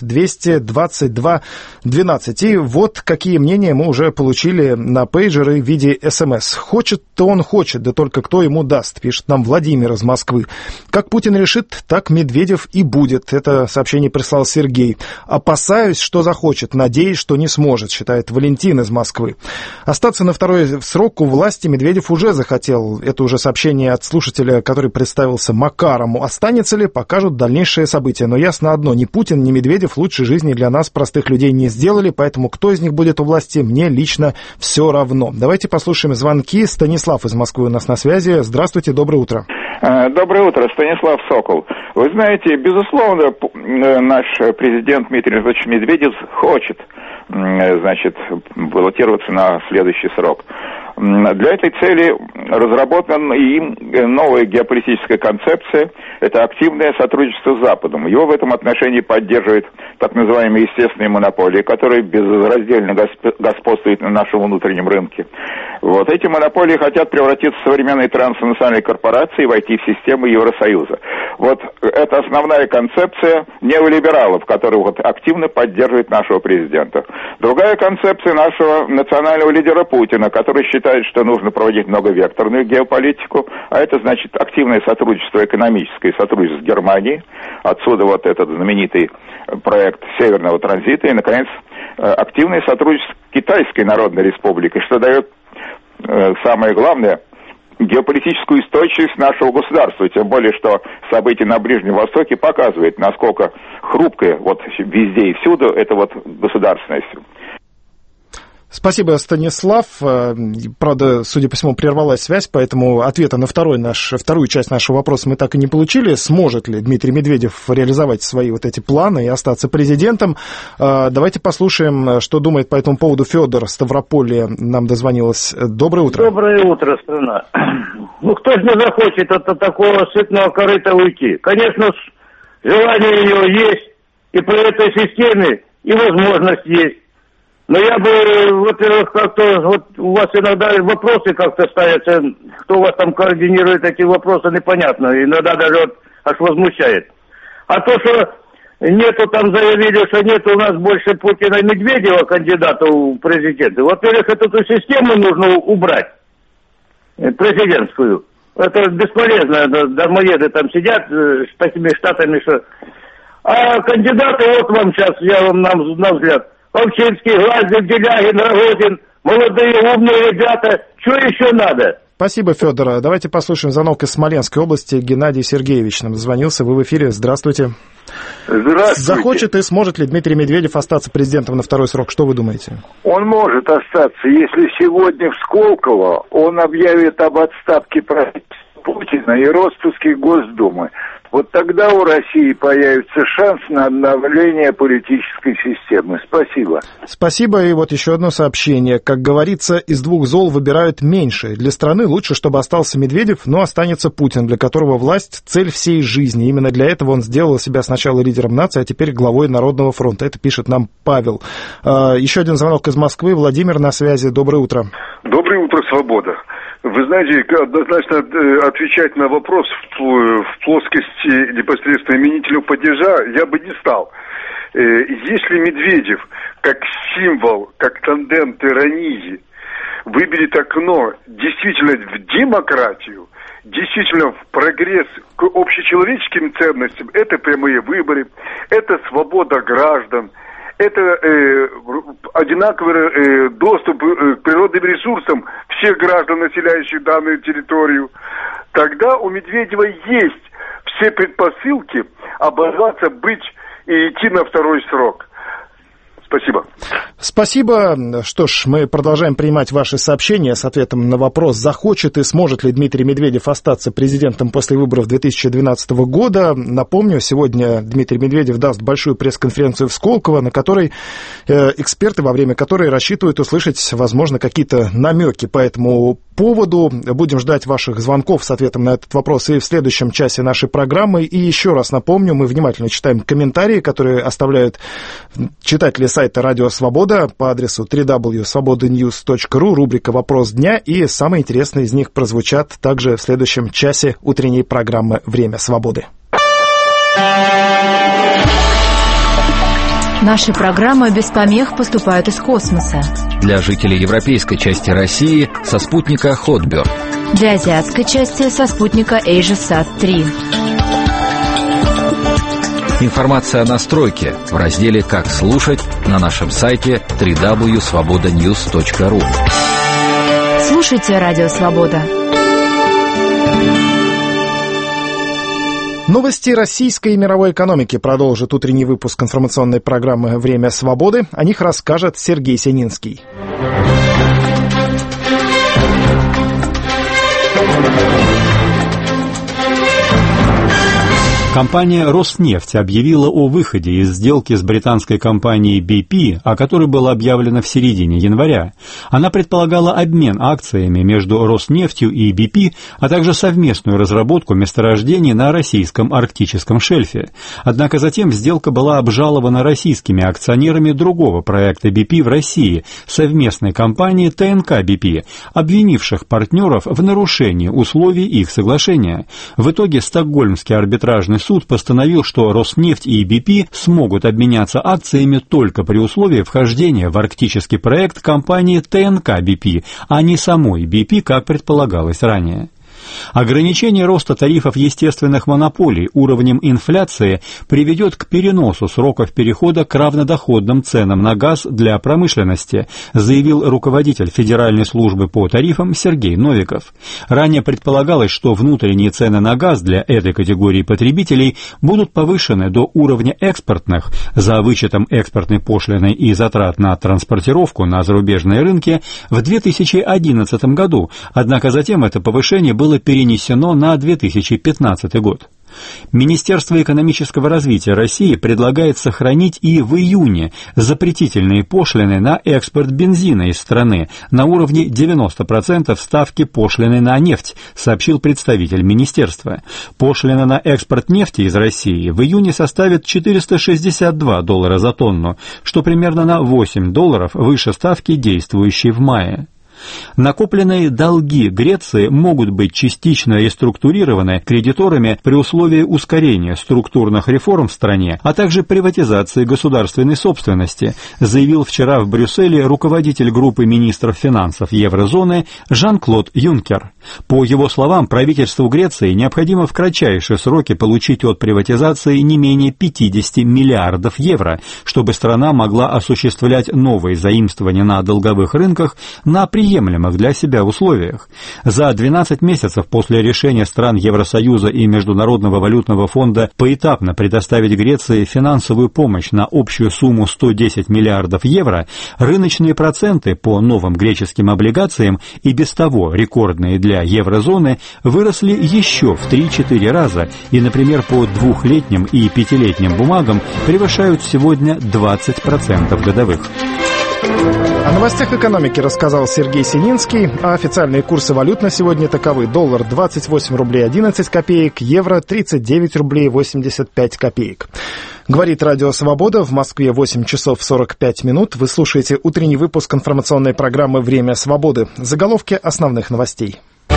222 12. И вот какие мнения мы уже получили на пейджеры в виде СМС. Хочет-то он хочет, да только кто ему даст, пишет нам Владимир из Москвы. Как Путин решит, так Медведев и будет. Это сообщение прислал Сергей. Опасаюсь, что захочет, надеюсь, что не сможет, считает Валентин из Москвы. Остаться на второй срок у власти Медведев уже захотел. Это уже сообщение от слушателя, который представился Макаром. Останется ли, покажут дальнейшие события. Но ясно одно, ни Путин, ни Медведев лучшей жизни для нас, простых людей, не сделали, поэтому кто из них будет у власти, мне лично все равно. Давайте послушаем звонки. Станислав из Москвы у нас на связи. Здравствуйте, доброе утро. Доброе утро, Станислав Сокол. Вы знаете, безусловно, наш президент Дмитрий Анатольевич Медведев хочет, значит, баллотироваться на следующий срок. Для этой цели разработана им новая геополитическая концепция. Это активное сотрудничество с Западом. Его в этом отношении поддерживает так называемые естественные монополии, которые безраздельно господствуют на нашем внутреннем рынке. Вот эти монополии хотят превратиться в современные транснациональные корпорации и войти в систему Евросоюза. Вот это основная концепция неолибералов, которые вот активно поддерживают нашего президента. Другая концепция нашего национального лидера Путина, который считает, что нужно проводить многовекторную геополитику, а это значит активное сотрудничество экономическое, сотрудничество с Германией, отсюда вот этот знаменитый проект Северного транзита, и, наконец, активное сотрудничество с Китайской Народной Республикой, что дает самое главное геополитическую устойчивость нашего государства, тем более, что события на Ближнем Востоке показывают, насколько хрупкое вот везде и всюду это вот государственность. Спасибо, Станислав. Правда, судя по всему, прервалась связь, поэтому ответа на вторую часть нашего вопроса мы так и не получили. Сможет ли Дмитрий Медведев реализовать свои вот эти планы и остаться президентом? Давайте послушаем, что думает по этому поводу Федор Ставрополье. Нам дозвонилось. Доброе утро. Доброе утро, страна. Ну, кто же не захочет от такого сытного корыта уйти? Конечно, желание у него есть, и по этой системе и возможность есть. Но я бы, во-первых, как-то, вот у вас иногда вопросы как-то ставятся, кто у вас там координирует эти вопросы, непонятно, иногда даже вот аж возмущает. А то, что нету, там заявили, что нету у нас больше Путина и Медведева, кандидата в президенты. Во-первых, эту систему нужно убрать, президентскую. Это бесполезно, дармоеды там сидят с такими штатами, что... А кандидаты, вот вам сейчас, я вам на взгляд... Овчинский, Глазев, Делягин, Рогозин, молодые умные ребята. Что еще надо? Спасибо, Федор. Давайте послушаем звонок из Смоленской области. Геннадий Сергеевич нам звонился. Вы в эфире. Здравствуйте. Здравствуйте. Захочет и сможет ли Дмитрий Медведев остаться президентом на второй срок? Что вы думаете? Он может остаться, если сегодня в Сколково он объявит об отставке правительства Путина и распуске Госдумы. Вот тогда у России появится шанс на обновление политической системы. Спасибо. Спасибо. И вот еще одно сообщение. Как говорится, из двух зол выбирают меньшее. Для страны лучше, чтобы остался Медведев, но останется Путин, для которого власть – цель всей жизни. Именно для этого он сделал себя сначала лидером нации, а теперь главой Народного фронта. Это пишет нам Павел. Еще один звонок из Москвы. Владимир на связи. Доброе утро. Доброе утро, свобода. Вы знаете, однозначно отвечать на вопрос в плоскости непосредственно именителю падежа я бы не стал. Если Медведев как символ, как тандем тирании выберет окно действительно в демократию, действительно в прогресс к общечеловеческим ценностям, это прямые выборы, это свобода граждан, это одинаковый доступ к природным ресурсам всех граждан, населяющих данную территорию, тогда у Медведева есть все предпосылки оборваться, быть и идти на второй срок. Спасибо. Спасибо. Что ж, мы продолжаем принимать ваши сообщения с ответом на вопрос, захочет и сможет ли Дмитрий Медведев остаться президентом после выборов 2012 года. Напомню, сегодня Дмитрий Медведев даст большую пресс-конференцию в Сколково, на которой эксперты, во время которой рассчитывают услышать, возможно, какие-то намеки по этому поводу. Будем ждать ваших звонков с ответом на этот вопрос и в следующем часе нашей программы. И еще раз напомню, мы внимательно читаем комментарии, которые оставляют читатели сайта «Радио Свобода» по адресу www.svobodanews.ru, рубрика «Вопрос дня», и самые интересные из них прозвучат также в следующем часе утренней программы «Время свободы». Наши программы без помех поступают из космоса. Для жителей европейской части России со спутника Hotbird. Для азиатской части со спутника AsiaSat-3. Информация о настройке в разделе «Как слушать» на нашем сайте www.svobodanews.ru. Слушайте «Радио Свобода». Новости российской и мировой экономики продолжит утренний выпуск информационной программы «Время свободы». О них расскажет Сергей Сининский. Компания «Роснефть» объявила о выходе из сделки с британской компанией BP, о которой было объявлено в середине января. Она предполагала обмен акциями между «Роснефтью» и BP, а также совместную разработку месторождений на российском арктическом шельфе. Однако затем сделка была обжалована российскими акционерами другого проекта BP в России, совместной компании ТНК BP, обвинивших партнеров в нарушении условий их соглашения. В итоге Стокгольмский арбитражный суд постановил, что Роснефть и BP смогут обменяться акциями только при условии вхождения в арктический проект компании ТНК BP, а не самой BP, как предполагалось ранее. Ограничение роста тарифов естественных монополий уровнем инфляции приведет к переносу сроков перехода к равнодоходным ценам на газ для промышленности, заявил руководитель Федеральной службы по тарифам Сергей Новиков. Ранее предполагалось, что внутренние цены на газ для этой категории потребителей будут повышены до уровня экспортных за вычетом экспортной пошлины и затрат на транспортировку на зарубежные рынки в 2011 году, однако затем это повышение было перенесено на 2015 год. Министерство экономического развития России предлагает сохранить и в июне запретительные пошлины на экспорт бензина из страны на уровне 90% ставки пошлины на нефть, сообщил представитель министерства. Пошлина на экспорт нефти из России в июне составит $462 за тонну, что примерно на $8 выше ставки, действующей в мае. Накопленные долги Греции могут быть частично реструктурированы кредиторами при условии ускорения структурных реформ в стране, а также приватизации государственной собственности, заявил вчера в Брюсселе руководитель группы министров финансов еврозоны Жан-Клод Юнкер. По его словам, правительству Греции необходимо в кратчайшие сроки получить от приватизации не менее 50 миллиардов евро, чтобы страна могла осуществлять новые заимствования на долговых рынках на приемлемых для себя условиях. За 12 месяцев после решения стран Евросоюза и Международного валютного фонда поэтапно предоставить Греции финансовую помощь на общую сумму 110 миллиардов евро, рыночные проценты по новым греческим облигациям, и без того рекордные для еврозоны, выросли еще в 3-4 раза и, например, по двухлетним и пятилетним бумагам превышают сегодня 20% годовых. О новостях экономики рассказал Сергей Сининский, а официальные курсы валют на сегодня таковы: доллар 28 рублей 11 копеек, евро 39 рублей 85 копеек. Говорит Радио Свобода, в Москве 8 часов 45 минут. Вы слушаете утренний выпуск информационной программы «Время свободы». Заголовки основных новостей.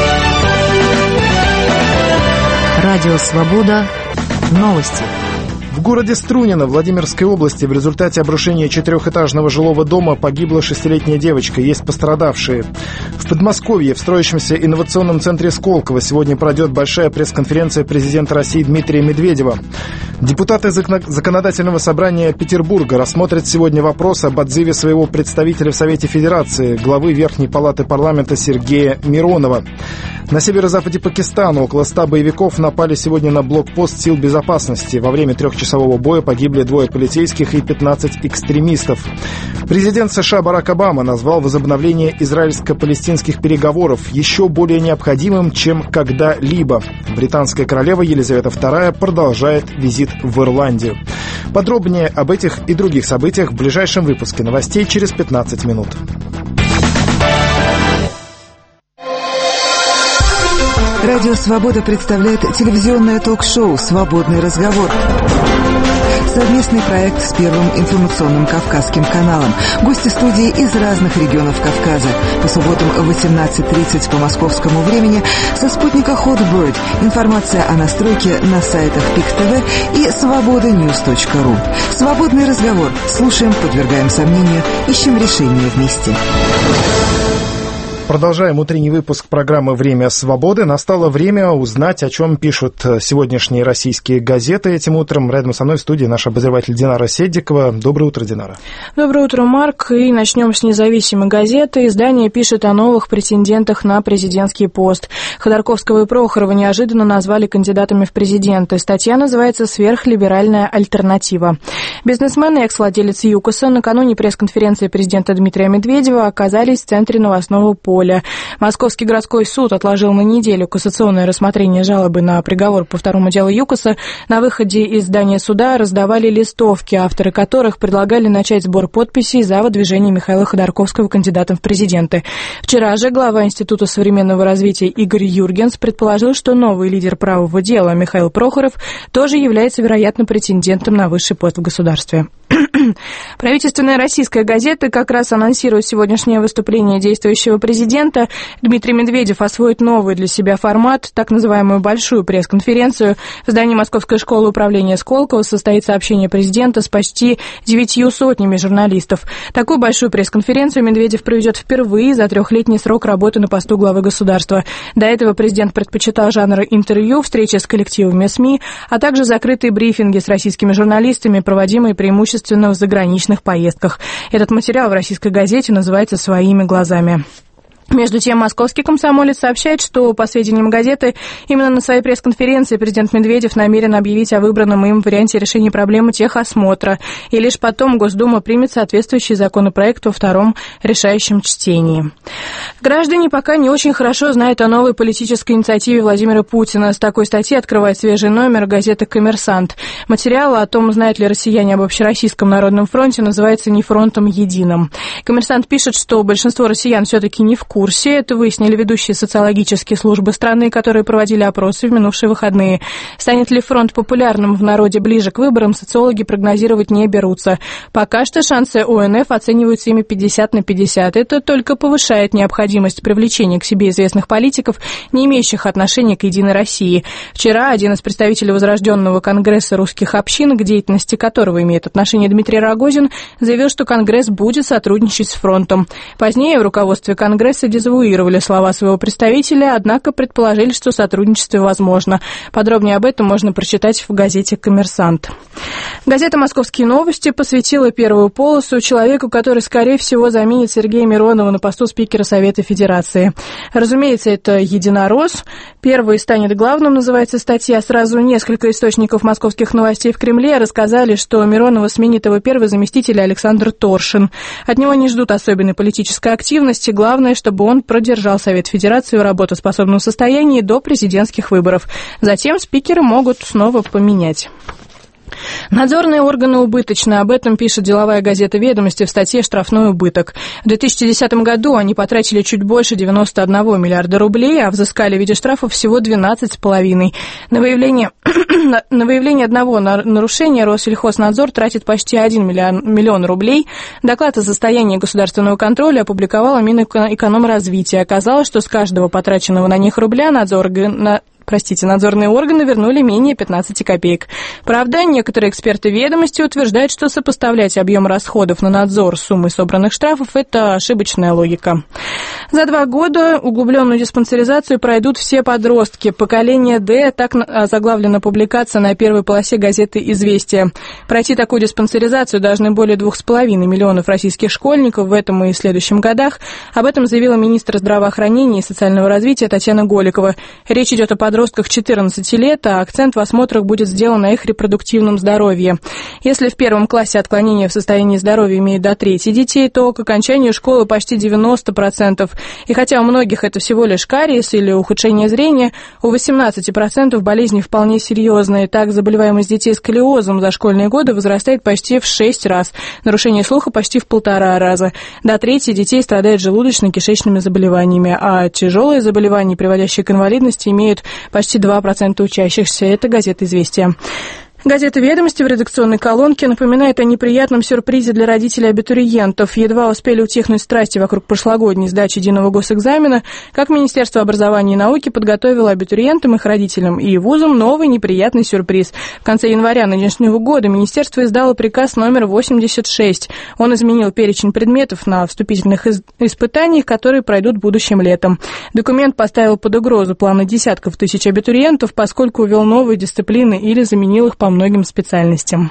Радио Свобода. Новости. В городе Струнино Владимирской области в результате обрушения четырехэтажного жилого дома погибла 6-летняя девочка. Есть пострадавшие. В Подмосковье в строящемся инновационном центре Сколково сегодня пройдет большая пресс-конференция президента России Дмитрия Медведева. Депутаты Законодательного собрания Петербурга рассмотрят сегодня вопрос об отзыве своего представителя в Совете Федерации, главы Верхней палаты парламента Сергея Миронова. На северо-западе Пакистана около 100 боевиков напали сегодня на блокпост сил безопасности. Во время 3-часовой часового боя погибли 2 полицейских и 15 экстремистов. Президент США Барак Обама назвал возобновление израильско-палестинских переговоров еще более необходимым, чем когда-либо. Британская королева Елизавета II продолжает визит в Ирландию. Подробнее об этих и других событиях в ближайшем выпуске новостей через 15 минут. Радио «Свобода» представляет телевизионное ток-шоу «Свободный разговор». Совместный проект с Первым информационным Кавказским каналом. Гости студии из разных регионов Кавказа. По субботам в 18:30 по московскому времени со спутника Hotbird. Информация о настройке на сайтах PIK-TV и свободаnews.ru. Свободный разговор. Слушаем, подвергаем сомнению, ищем решение вместе. Продолжаем утренний выпуск программы «Время свободы». Настало время узнать, о чем пишут сегодняшние российские газеты. Этим утром рядом со мной в студии наш обозреватель Динара Седдикова. Доброе утро, Динара. Доброе утро, Марк. И начнем с независимой газеты. Издание пишет о новых претендентах на президентский пост. Ходорковского и Прохорова неожиданно назвали кандидатами в президенты. Статья называется «Сверхлиберальная альтернатива». Бизнесмен и экс-владелец ЮКОСа накануне пресс-конференции президента Дмитрия Медведева оказались в центре новостного поля. Московский городской суд отложил на неделю кассационное рассмотрение жалобы на приговор по второму делу ЮКОСа. На выходе из здания суда раздавали листовки, авторы которых предлагали начать сбор подписей за выдвижение Михаила Ходорковского кандидатом в президенты. Вчера же глава Института современного развития Игорь Юргенс предположил, что новый лидер правого дела Михаил Прохоров тоже является, вероятно, претендентом на высший пост в государстве. Правительственная российская газета как раз анонсирует сегодняшнее выступление действующего президента. Дмитрий Медведев освоит новый для себя формат, так называемую большую пресс-конференцию. В здании Московской школы управления Сколково состоится общение президента с почти 900 журналистов. Такую большую пресс-конференцию Медведев проведет впервые за 3-летний срок работы на посту главы государства. До этого президент предпочитал жанры интервью, встречи с коллективами СМИ, а также закрытые брифинги с российскими журналистами, проводимые преимущественно в заграничных поездках. Этот материал в российской газете называется «Своими глазами». Между тем, московский комсомолец сообщает, что, по сведениям газеты, именно на своей пресс-конференции президент Медведев намерен объявить о выбранном им варианте решения проблемы техосмотра, и лишь потом Госдума примет соответствующий законопроект во втором решающем чтении. Граждане пока не очень хорошо знают о новой политической инициативе Владимира Путина. С такой статьи открывает свежий номер газеты «Коммерсант». Материал о том, знают ли россияне об Общероссийском народном фронте, называется «Не фронтом единым». «Коммерсант» пишет, что большинство россиян все-таки не в курсе. Это выяснили ведущие социологические службы страны, которые проводили опросы в минувшие выходные. Станет ли фронт популярным в народе ближе к выборам, социологи прогнозировать не берутся. Пока что шансы ОНФ оцениваются ими 50/50. Это только повышает необходимость привлечения к себе известных политиков, не имеющих отношения к «Единой России». Вчера один из представителей Возрожденного конгресса русских общин, к деятельности которого имеет отношение Дмитрий Рогозин, заявил, что Конгресс будет сотрудничать с фронтом. Позднее в руководстве Конгресса дезавуировали слова своего представителя, однако предположили, что сотрудничество возможно. Подробнее об этом можно прочитать в газете «Коммерсант». Газета «Московские новости» посвятила первую полосу человеку, который, скорее всего, заменит Сергея Миронова на посту спикера Совета Федерации. Разумеется, это единорос. Первый станет главным, называется статья. Сразу несколько источников московских новостей в Кремле рассказали, что Миронова сменит его первый заместитель Александр Торшин. От него не ждут особенной политической активности. Главное, чтобы он продержал Совет Федерации в работоспособном состоянии до президентских выборов. Затем спикеры могут снова поменять. Надзорные органы убыточны. Об этом пишет деловая газета «Ведомости» в статье «Штрафной убыток». В 2010 году они потратили чуть больше 91 миллиарда рублей, а взыскали в виде штрафов всего 12,5. На выявление одного нарушения Россельхознадзор тратит почти 1 миллион рублей. Доклад о состоянии государственного контроля опубликовала Минэкономразвития. Оказалось, что с каждого потраченного на них рубля надзорные органы вернули менее 15 копеек. Правда, некоторые эксперты «Ведомости» утверждают, что сопоставлять объем расходов на надзор с суммой собранных штрафов – это ошибочная логика. За 2 года углубленную диспансеризацию пройдут все подростки. Поколение «Д» — так заглавлена публикация на первой полосе газеты «Известия». Пройти такую диспансеризацию должны более 2,5 миллионов российских школьников в этом и следующем годах. Об этом заявила министр здравоохранения и социального развития Татьяна Голикова. Речь идет о подростках 14 лет, а акцент в осмотрах будет сделан на их репродуктивном здоровье. Если в 1 классе отклонения в состоянии здоровья имеют до трети детей, то к окончанию школы почти 90%. И хотя у многих это всего лишь кариес или ухудшение зрения, у 18% болезни вполне серьезные. Так, заболеваемость детей сколиозом за школьные годы возрастает почти в 6 раз, нарушение слуха почти в 1,5 раза. До трети детей страдают желудочно-кишечными заболеваниями, а тяжелые заболевания, приводящие к инвалидности, имеют почти 2% учащихся. Это газета «Известия». Газета «Ведомости» в редакционной колонке напоминает о неприятном сюрпризе для родителей абитуриентов. Едва успели утихнуть страсти вокруг прошлогодней сдачи единого госэкзамена, как Министерство образования и науки подготовило абитуриентам, их родителям и вузам новый неприятный сюрприз. В конце января нынешнего года министерство издало приказ номер 86. Он изменил перечень предметов на вступительных испытаниях, которые пройдут будущим летом. Документ поставил под угрозу планы десятков тысяч абитуриентов, поскольку ввел новые дисциплины или заменил их по многим специальностям.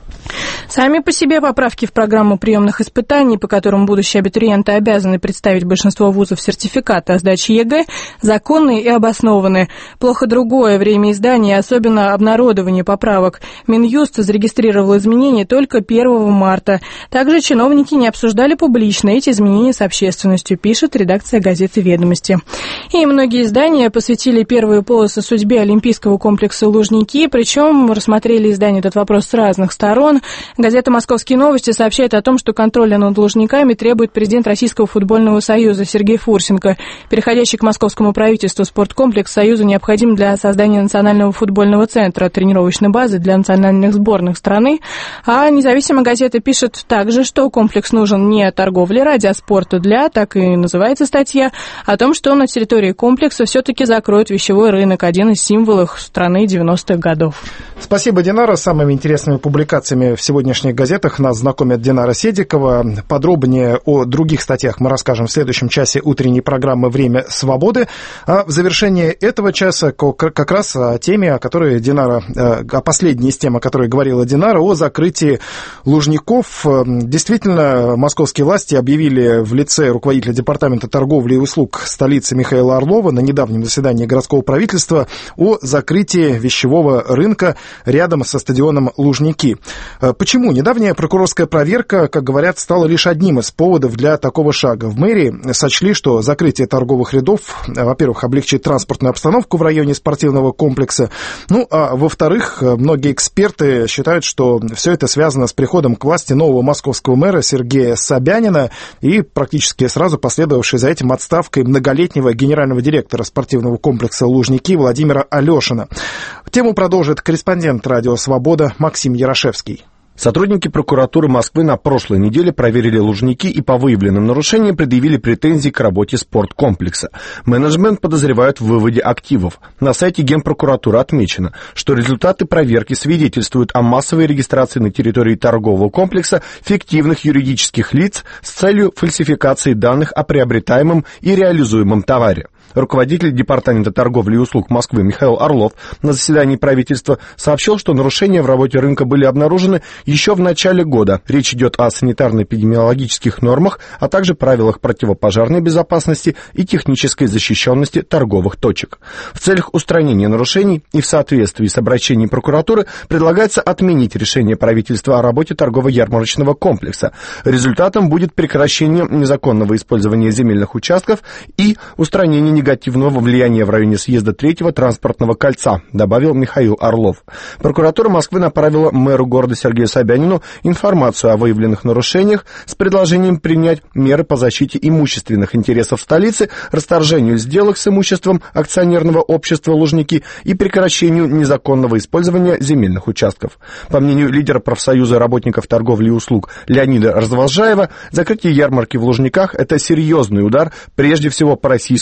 Сами по себе поправки в программу приемных испытаний, по которым будущие абитуриенты обязаны представить большинство вузов сертификаты о сдаче ЕГЭ, законные и обоснованные. Плохо другое: время издания, особенно обнародование поправок. Минюст зарегистрировал изменения только 1 марта. Также чиновники не обсуждали публично эти изменения с общественностью, пишет редакция газеты «Ведомости». И многие издания посвятили первые полосы судьбе Олимпийского комплекса «Лужники», причем рассмотрели издания этот вопрос с разных сторон. Газета «Московские новости» сообщает о том, что контроля над Лужниками требует президент Российского футбольного союза Сергей Фурсенко. Переходящий к московскому правительству спорткомплекс Союза необходим для создания национального футбольного центра, тренировочной базы для национальных сборных страны. А независимая газета пишет также, что комплекс нужен не торговле ради, а спорту для, так и называется статья, о том, что на территории комплекса все-таки закроют вещевой рынок, один из символов страны 90-х годов. Спасибо, Динара. С самыми интересными публикациями в сегодняшних газетах нас знакомит Динара Седикова. Подробнее о других статьях мы расскажем в следующем часе утренней программы «Время свободы». А в завершении этого часа как раз о теме, о которой Динара, о последней из тем, о которой говорила Динара, о закрытии Лужников. Действительно, московские власти объявили в лице руководителя департамента торговли и услуг столицы Михаила Орлова на недавнем заседании городского правительства о закрытии вещевого рынка рядом со стадионом Лужники. Почему? Недавняя прокурорская проверка, как говорят, стала лишь одним из поводов для такого шага. В мэрии сочли, что закрытие торговых рядов, во-первых, облегчит транспортную обстановку в районе спортивного комплекса, а во-вторых, многие эксперты считают, что все это связано с приходом к власти нового московского мэра Сергея Собянина и практически сразу последовавшей за этим отставкой многолетнего генерального директора спортивного комплекса Лужники Владимира Алешина. Тему продолжит корреспондент «Радио Свобода» Максим Ярошевский. Сотрудники прокуратуры Москвы на прошлой неделе проверили Лужники и по выявленным нарушениям предъявили претензии к работе спорткомплекса. Менеджмент подозревают в выводе активов. На сайте Генпрокуратуры отмечено, что результаты проверки свидетельствуют о массовой регистрации на территории торгового комплекса фиктивных юридических лиц с целью фальсификации данных о приобретаемом и реализуемом товаре. Руководитель департамента торговли и услуг Москвы Михаил Орлов на заседании правительства сообщил, что нарушения в работе рынка были обнаружены еще в начале года. Речь идет о санитарно-эпидемиологических нормах, а также правилах противопожарной безопасности и технической защищенности торговых точек. В целях устранения нарушений и в соответствии с обращением прокуратуры предлагается отменить решение правительства о работе торгово-ярмарочного комплекса. Результатом будет прекращение незаконного использования земельных участков и устранение негативного влияния в районе съезда 3-го транспортного кольца, добавил Михаил Орлов. Прокуратура Москвы направила мэру города Сергею Собянину информацию о выявленных нарушениях с предложением принять меры по защите имущественных интересов столицы, расторжению сделок с имуществом акционерного общества «Лужники» и прекращению незаконного использования земельных участков. По мнению лидера профсоюза работников торговли и услуг Леонида Разволжаева, закрытие ярмарки в Лужниках – это серьезный удар прежде всего по российскому малому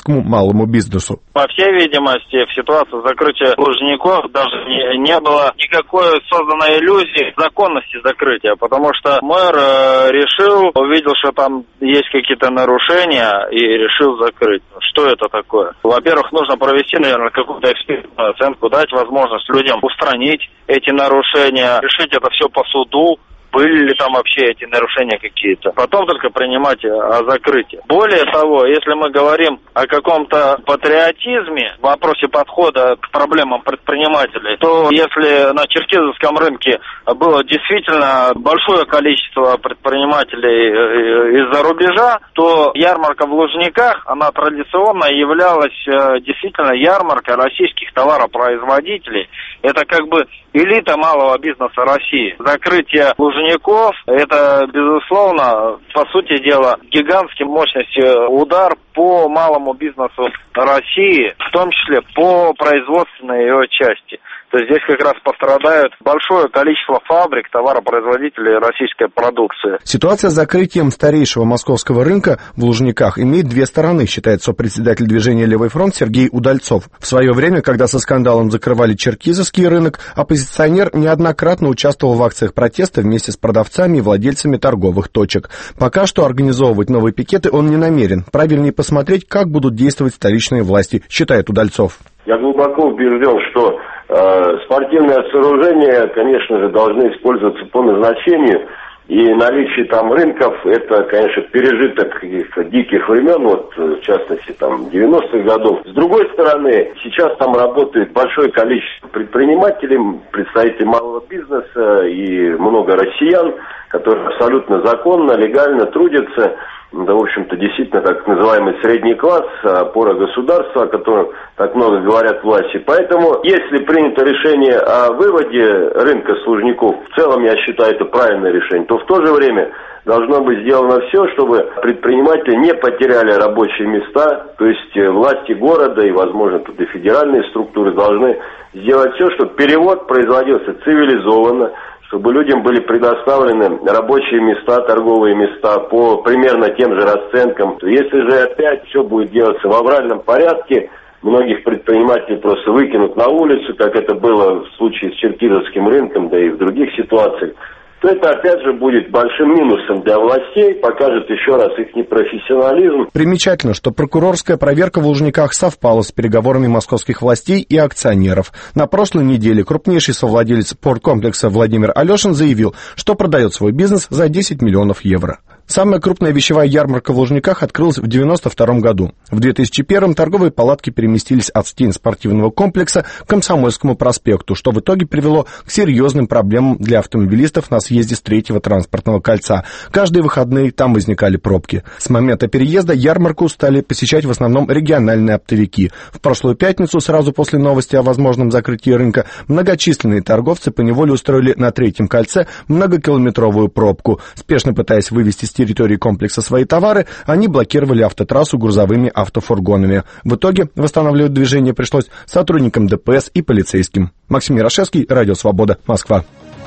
малому бизнесу. По всей видимости, в ситуации закрытия Лужников даже не было никакой созданной иллюзии законности закрытия, потому что мэр увидел, что там есть какие-то нарушения и решил закрыть. Что это такое? Во-первых, нужно провести, наверное, какую-то экспертную оценку, дать возможность людям устранить эти нарушения, решить это все по суду. Были ли там вообще эти нарушения какие-то. Потом только принимать о закрытии. Более того, если мы говорим о каком-то патриотизме в вопросе подхода к проблемам предпринимателей, то если на черкизовском рынке было действительно большое количество предпринимателей из-за рубежа, то ярмарка в Лужниках, она традиционно являлась действительно ярмаркой российских товаропроизводителей. Это как бы элита малого бизнеса России. Закрытие Лужников, это, безусловно, по сути дела, гигантский мощности удар по малому бизнесу России, в том числе по производственной ее части. То есть здесь как раз пострадают большое количество фабрик, товаропроизводителей российской продукции. Ситуация с закрытием старейшего московского рынка в Лужниках имеет две стороны, считает сопредседатель движения «Левый фронт» Сергей Удальцов. В свое время, когда со скандалом закрывали черкизовский рынок, оппозиционер неоднократно участвовал в акциях протеста вместе с продавцами и владельцами торговых точек. Пока что организовывать новые пикеты он не намерен. Правильнее посмотреть, как будут действовать столичные власти, считает Удальцов. Я глубоко убежден, что спортивные сооружения, конечно же, должны использоваться по назначению. И наличие там рынков, это, конечно, пережиток каких-то диких времен, вот, в частности, там, 90-х годов. С другой стороны, сейчас там работает большое количество предпринимателей, представителей малого бизнеса и много россиян, которые абсолютно законно, легально трудятся. Да, в общем-то, действительно, так называемый средний класс, опора государства, о котором так много говорят власти. Поэтому, если принято решение о выводе рынка с Лужников, в целом, я считаю, это правильное решение, то в то же время должно быть сделано все, чтобы предприниматели не потеряли рабочие места, то есть власти города и, возможно, тут и федеральные структуры должны сделать все, чтобы перевод производился цивилизованно, чтобы людям были предоставлены рабочие места, торговые места по примерно тем же расценкам. Если же опять все будет делаться в авральном порядке, многих предпринимателей просто выкинут на улицу, как это было в случае с черкизовским рынком, да и в других ситуациях, то это опять же будет большим минусом для властей, покажет еще раз их непрофессионализм. Примечательно, что прокурорская проверка в Лужниках совпала с переговорами московских властей и акционеров. На прошлой неделе крупнейший совладелец спорткомплекса Владимир Алешин заявил, что продает свой бизнес за 10 миллионов евро. Самая крупная вещевая ярмарка в Лужниках открылась в 1992 году. В 2001 торговые палатки переместились от стен спортивного комплекса к Комсомольскому проспекту, что в итоге привело к серьезным проблемам для автомобилистов на съезде с 3-го транспортного кольца. Каждые выходные там возникали пробки. С момента переезда ярмарку стали посещать в основном региональные оптовики. В прошлую пятницу, сразу после новости о возможном закрытии рынка, многочисленные торговцы поневоле устроили на 3-м кольце многокилометровую пробку, спешно пытаясь вывести с территории комплекса свои товары, они блокировали автотрассу грузовыми автофургонами. В итоге восстанавливать движение пришлось сотрудникам ДПС и полицейским. Максим Ярошевский, Радио Свобода, Москва.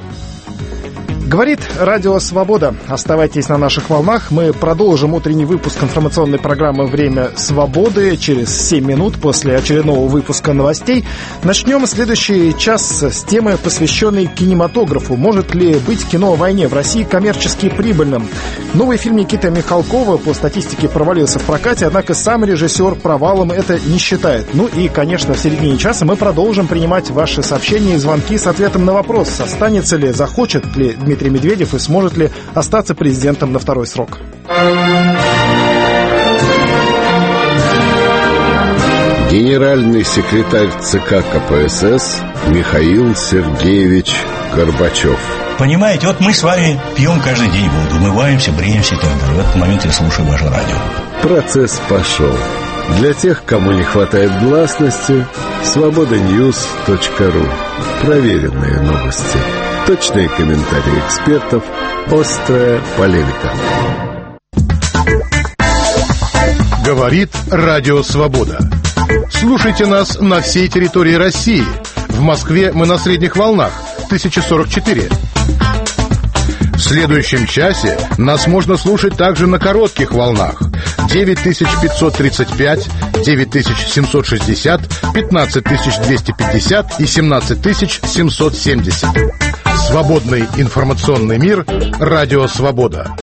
Говорит Радио Свобода. Оставайтесь на наших волнах. Мы продолжим утренний выпуск информационной программы «Время свободы» через 7 минут после очередного выпуска новостей. Начнем следующий час с темы, посвященной кинематографу. Может ли быть кино о войне в России коммерчески прибыльным? Новый фильм Никиты Михалкова по статистике провалился в прокате, однако сам режиссер провалом это не считает. Ну и, конечно, в середине часа мы продолжим принимать ваши сообщения и звонки с ответом на вопрос, останется ли, захочет ли Дмитрий Медведев и сможет ли остаться президентом на второй срок. Генеральный секретарь ЦК КПСС Михаил Сергеевич Горбачев. Понимаете, вот мы с вами пьем каждый день воду, умываемся, бреемся и так далее. В этот момент я слушаю ваше радио. Процесс пошел. Для тех, кому не хватает гласности, svobodanews.ru. Проверенные новости. Точные комментарии экспертов, острая полемика. Говорит Радио Свобода. Слушайте нас на всей территории России. В Москве мы на средних волнах 1044. В следующем часе нас можно слушать также на коротких волнах 9535 9760, 15250 и 17770. Свободный информационный мир. Радио «Свобода».